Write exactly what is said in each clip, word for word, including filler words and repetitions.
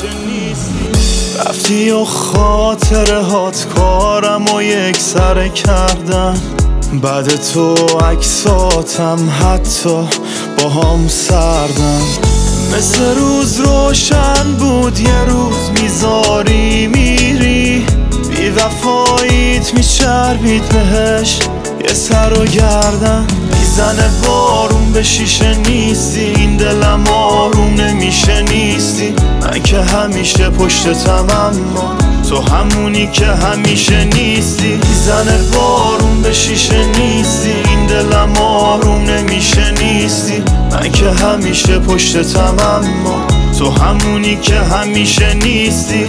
همیشه نیستی. رفتی و خاطره هات کارم و یک سره کردن، بعد تو عکساتم حتی با هم سردن. مثل روز روشن بود یه روز میذاری میری، بی وفاییت میچربید بهش یه سر و گردن. میزنه بارون به شیشه نیستی، این دلم آروم نمیشه نیستی. من که همیشه پشتتم اما تو همونی که همیشه نیستی. میزنه بارون به شیشه نیستی، این دلم آروم نمیشه نیستی. من که همیشه پشتتم اما تو همونی که همیشه نیستی.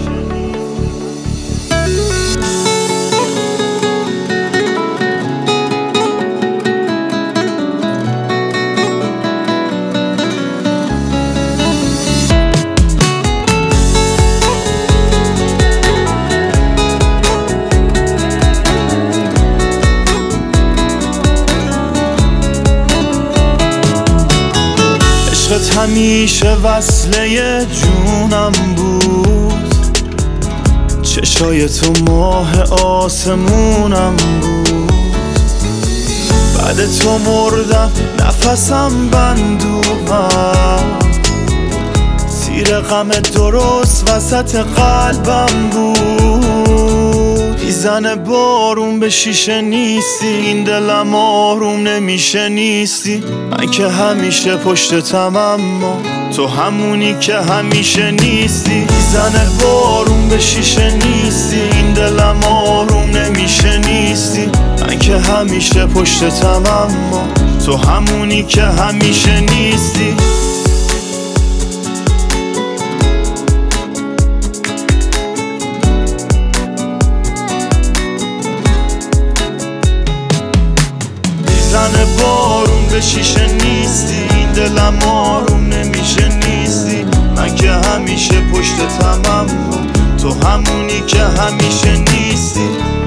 عشقت همیشه وصله جونم بود، چشای تو ماه آسمونم بود. بعد تو مردم نفسم بند اومد، تیر غم درست وسط قلبم بود. میزنه بارون به شیشه نیستی، این دلم آروم نمیشه نیستی. من که همیشه پشتتم اما تو همونی که همیشه نیستی. میزنه بارون به شیشه نیستی، این دلم آروم نمیشه نیستی. من که همیشه پشتتم اما تو همونی که همیشه نیستی. میزنه بارون به شیشه نیستی، این دلم آروم نمیشه نیستی. من که همیشه پشتتم اما تو همونی که همیشه نیستی.